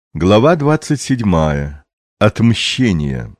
Глава 27. Отмщение.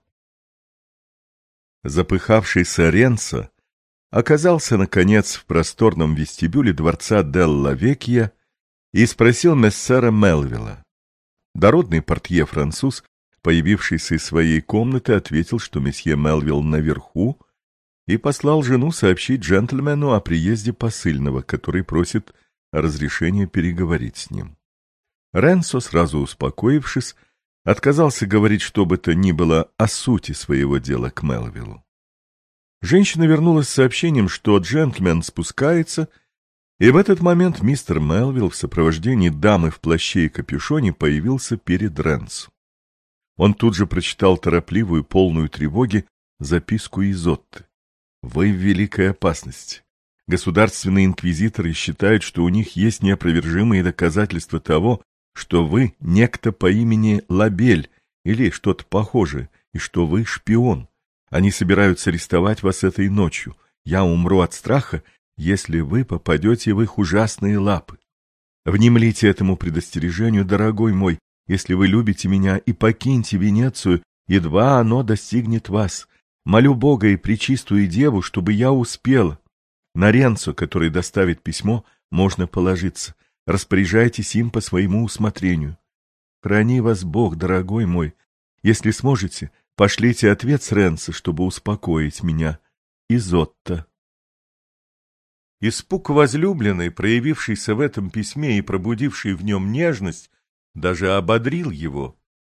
Запыхавшийся Ренцо оказался, наконец, в просторном вестибюле дворца Делла Векья и спросил мессера Мелвилла. Дородный портье-француз, появившийся из своей комнаты, ответил, что месье Мелвилл наверху, и послал жену сообщить джентльмену о приезде посыльного, который просит разрешения переговорить с ним. Ренцо, сразу успокоившись, отказался говорить что бы то ни было о сути своего дела к Мелвиллу. Женщина вернулась с сообщением, что джентльмен спускается, и в этот момент мистер Мелвилл в сопровождении дамы в плаще и капюшоне появился перед Ренцо. Он тут же прочитал торопливую, полную тревоги записку Изотты. «Вы в великой опасности. Государственные инквизиторы считают, что у них есть неопровержимые доказательства того, что вы некто по имени Лабель или что-то похожее, и что вы шпион. Они собираются арестовать вас этой ночью. Я умру от страха, если вы попадете в их ужасные лапы. Внемлите этому предостережению, дорогой мой, если вы любите меня, и покиньте Венецию, едва оно достигнет вас. Молю Бога и Пречистую Деву, чтобы я успела. На Ренцо, который доставит письмо, можно положиться. Распоряжайтесь им по своему усмотрению. Храни вас Бог, дорогой мой. Если сможете, пошлите ответ с Ренцо, чтобы успокоить меня. Изотта». Испуг возлюбленной, проявившийся в этом письме и пробудивший в нем нежность, даже ободрил его.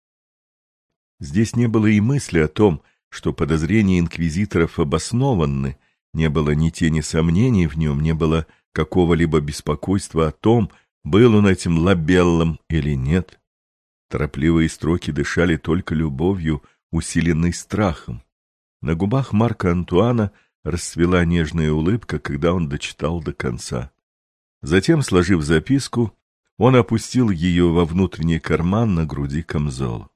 Здесь не было и мысли о том, что подозрения инквизиторов обоснованы, не было ни тени сомнений в нем, не было какого-либо беспокойства о том, был он этим Лабеллом или нет. Торопливые строки дышали только любовью, усиленной страхом. На губах Марка Антуана расцвела нежная улыбка, когда он дочитал до конца. Затем, сложив записку, он опустил ее во внутренний карман на груди камзола.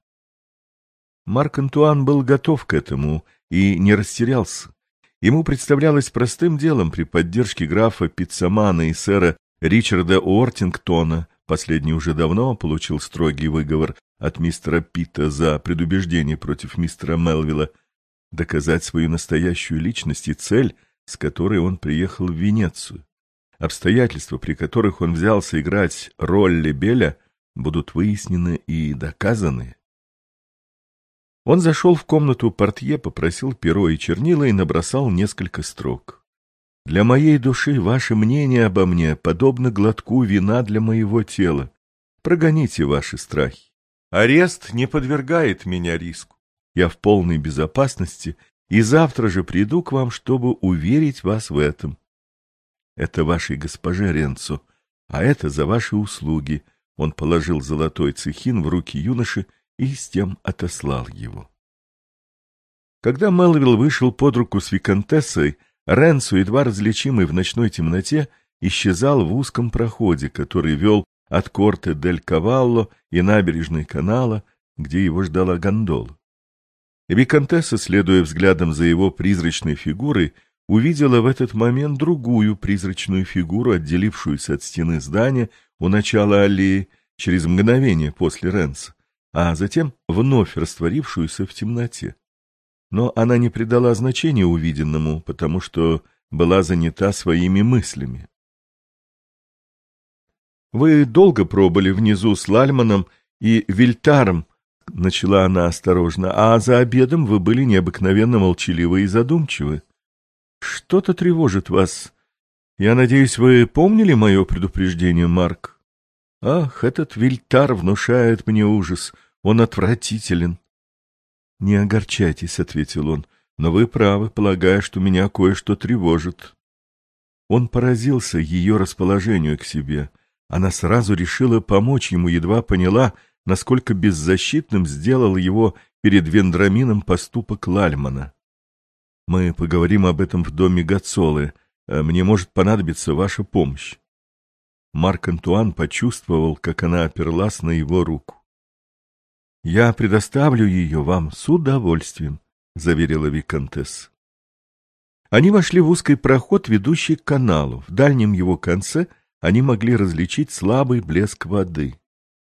Марк Антуан был готов к этому и не растерялся. Ему представлялось простым делом при поддержке графа Пиццамана и сэра Ричарда Уортингтона, последний уже давно получил строгий выговор от мистера Питта за предубеждение против мистера Мелвилла, доказать свою настоящую личность и цель, с которой он приехал в Венецию. Обстоятельства, при которых он взялся играть роль Лабеля, будут выяснены и доказаны. Он зашел в комнату портье, попросил перо и чернила и набросал несколько строк. «Для моей души ваше мнение обо мне подобно глотку вина для моего тела. Прогоните ваши страхи. Арест не подвергает меня риску. Я в полной безопасности, и завтра же приду к вам, чтобы уверить вас в этом. Это вашей госпоже Ренцо, а это за ваши услуги». Он положил золотой цехин в руки юноши и с тем отослал его. Когда Мелвилл вышел под руку с виконтессой, Ренцо, едва различимый в ночной темноте, исчезал в узком проходе, который вел от Корте-дель-Кавалло и набережной канала, где его ждала гондола. Виконтесса, следуя взглядом за его призрачной фигурой, увидела в этот момент другую призрачную фигуру, отделившуюся от стены здания у начала аллеи через мгновение после Ренцо, а затем вновь растворившуюся в темноте. Но она не придала значения увиденному, потому что была занята своими мыслями. «Вы долго пробыли внизу с Лальманом и Вильтаром», — начала она осторожно, «а за обедом вы были необыкновенно молчаливы и задумчивы. Что-то тревожит вас. Я надеюсь, вы помнили мое предупреждение, Марк? Ах, этот Вильтар внушает мне ужас, он отвратителен». «Не огорчайтесь», — ответил он, — «но вы правы, полагая, что меня кое-что тревожит». Он поразился ее расположению к себе. Она сразу решила помочь ему, едва поняла, насколько беззащитным сделал его перед Вендрамином поступок Лальмана. «Мы поговорим об этом в доме Гаццолы. Мне может понадобиться ваша помощь». Марк Антуан почувствовал, как она оперлась на его руку. «Я предоставлю ее вам с удовольствием», — заверила виконтесса. Они вошли в узкий проход, ведущий к каналу. В дальнем его конце они могли различить слабый блеск воды.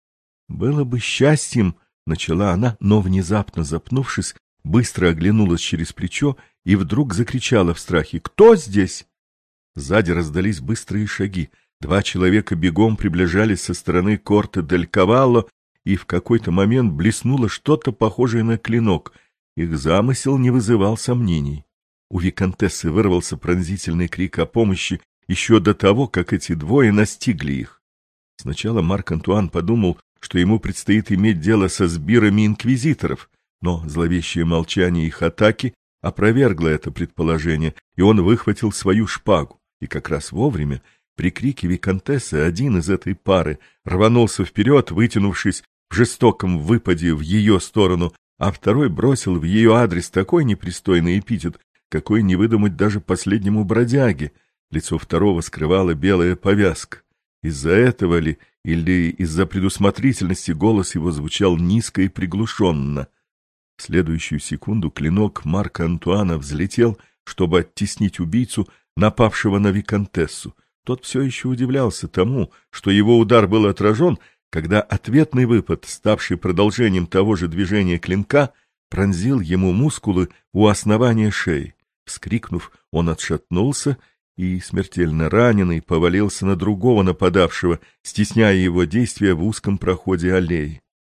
Было бы счастьем, — начала она, но, внезапно запнувшись, быстро оглянулась через плечо и вдруг закричала в страхе: «Кто здесь?» Сзади раздались быстрые шаги. 2 человека бегом приближались со стороны Корте-дель-Кавалло, и в какой-то момент блеснуло что-то похожее на клинок. Их замысел не вызывал сомнений. У виконтессы вырвался пронзительный крик о помощи еще до того, как эти двое настигли их. Сначала Марк-Антуан подумал, что ему предстоит иметь дело со сбирами инквизиторов, но зловещее молчание их атаки опровергло это предположение, и он выхватил свою шпагу. И как раз вовремя, при крике виконтессы, один из этой пары рванулся вперед, вытянувшись в жестоком выпаде в ее сторону, а второй бросил в ее адрес такой непристойный эпитет, какой не выдумать даже последнему бродяге. Лицо второго скрывала белая повязка. Из-за этого ли или из-за предусмотрительности голос его звучал низко и приглушенно. В следующую секунду клинок Марка Антуана взлетел, чтобы оттеснить убийцу, напавшего на виконтессу. Тот все еще удивлялся тому, что его удар был отражен, когда ответный выпад, ставший продолжением того же движения клинка, пронзил ему мускулы у основания шеи. Вскрикнув, он отшатнулся и, смертельно раненый, повалился на другого нападавшего, стесняя его действия в узком проходе аллеи.